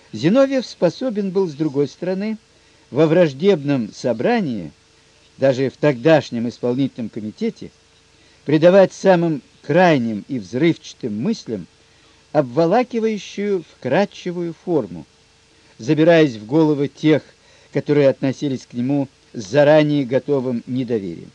Зиновьев способен был, с другой стороны, во враждебном собрании, даже в тогдашнем исполнительном комитете, придавать самым крайним и взрывчатым мыслям обволакивающую вкрадчивую форму, забираясь в головы тех, которые относились к нему с заранее готовым недоверием.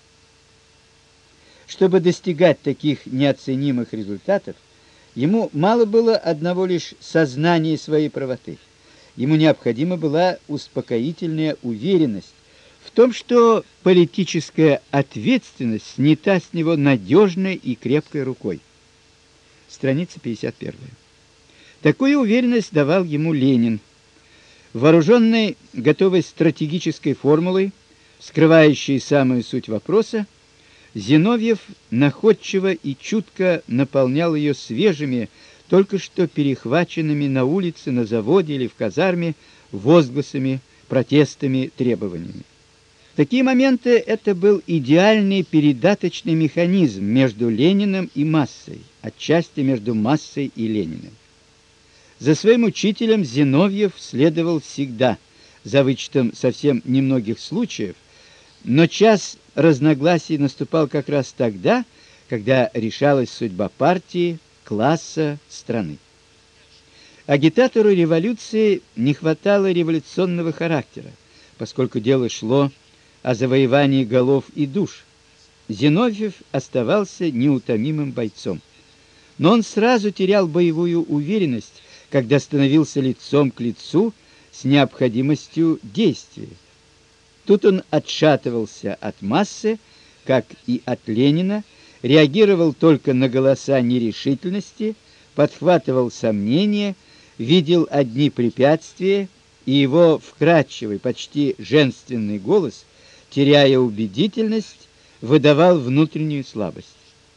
Чтобы достигать таких неоценимых результатов, ему мало было одного лишь сознания своей правоты. Ему необходима была успокоительная уверенность в том, что политическая ответственность снята с него надежной и крепкой рукой. Страница 51. Такую уверенность давал ему Ленин. Вооруженный готовой стратегической формулой, скрывающей самую суть вопроса, Зиновьев находчиво и чутко наполнял ее свежими, только что перехваченными на улице, на заводе или в казарме возгласами, протестами, требованиями. В такие моменты это был идеальный передаточный механизм между Лениным и массой, отчасти между массой и Лениным. За своим учителем Зиновьев следовал всегда, за вычетом совсем немногих случаев, но час разногласий наступал как раз тогда, когда решалась судьба партии, класса, страны. Агитатору революции не хватало революционного характера, поскольку дело шло о завоевании голов и душ. Зиновьев оставался неутомимым бойцом. Но он сразу терял боевую уверенность, когда становился лицом к лицу с необходимостью действия. Тут он отшатывался от массы, как и от Ленина, реагировал только на голоса нерешительности, подхватывал сомнения, видел одни препятствия, и его вкрадчивый, почти женственный голос, теряя убедительность, выдавал внутреннюю слабость.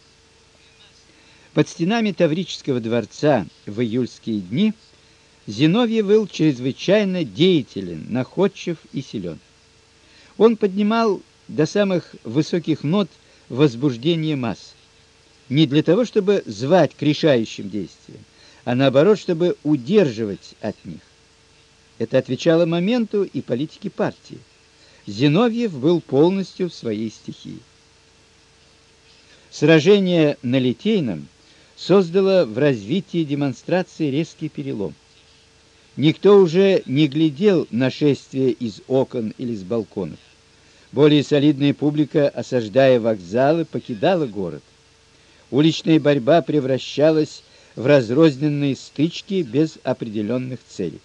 Под стенами Таврического дворца в июльские дни Зиновьев был чрезвычайно деятелен, находчив и силен. Он поднимал до самых высоких нот возбуждение масс. Не для того, чтобы звать к решающим действиям, а наоборот, чтобы удерживать от них. Это отвечало моменту и политике партии. Зиновьев был полностью в своей стихии. Сражение на Литейном создало в развитии демонстрации резкий перелом. Никто уже не глядел на шествие из окон или с балконов. Более солидная публика, осаждая вокзалы, покидала город. Уличная борьба превращалась в разрозненные стычки без определенных целей.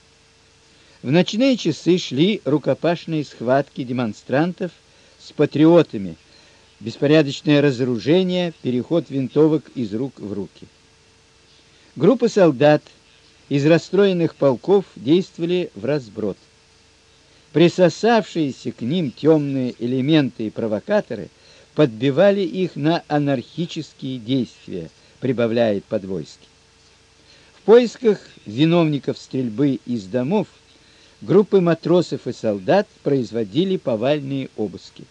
В ночные часы шли рукопашные схватки демонстрантов с патриотами, беспорядочное разоружение, переход винтовок из рук в руки. Группы солдат из расстроенных полков действовали вразброд. Присосавшиеся к ним темные элементы и провокаторы подбивали их на анархические действия, прибавляет Подвойский. В поисках виновников стрельбы из домов группы матросов и солдат производили повальные обыски.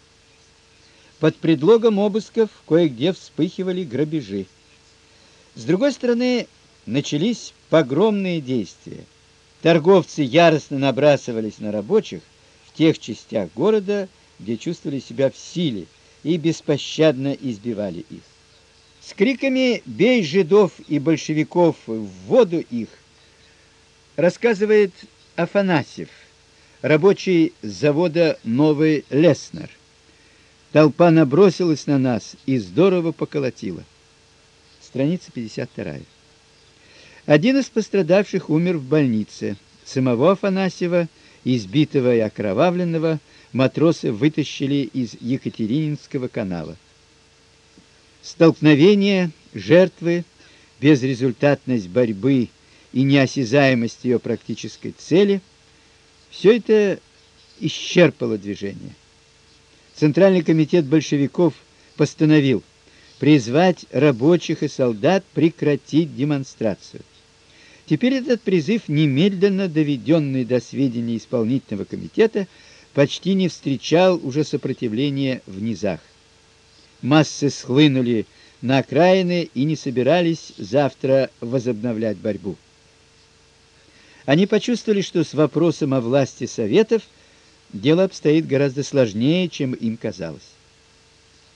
Под предлогом обысков кое-где вспыхивали грабежи. С другой стороны, начались погромные действия. Торговцы яростно набрасывались на рабочих в тех частях города, где чувствовали себя в силе, и беспощадно избивали их. С криками «Бей жидов и большевиков, в воду их!» рассказывает Афанасьев, рабочий с завода Новый Леснер. Толпа набросилась на нас и здорово поколотила. Страница 52. Один из пострадавших умер в больнице. Самого Афанасьева, избитого и окровавленного, матросы вытащили из Екатерининского канала. Столкновение, жертвы, безрезультатность борьбы и неосязаемость ее практической цели – все это исчерпало движение. Центральный комитет большевиков постановил призвать рабочих и солдат прекратить демонстрацию. Теперь этот призыв, немедленно доведенный до сведения исполнительного комитета, почти не встречал уже сопротивления в низах. Массы схлынули на окраины и не собирались завтра возобновлять борьбу. Они почувствовали, что с вопросом о власти советов дело обстоит гораздо сложнее, чем им казалось.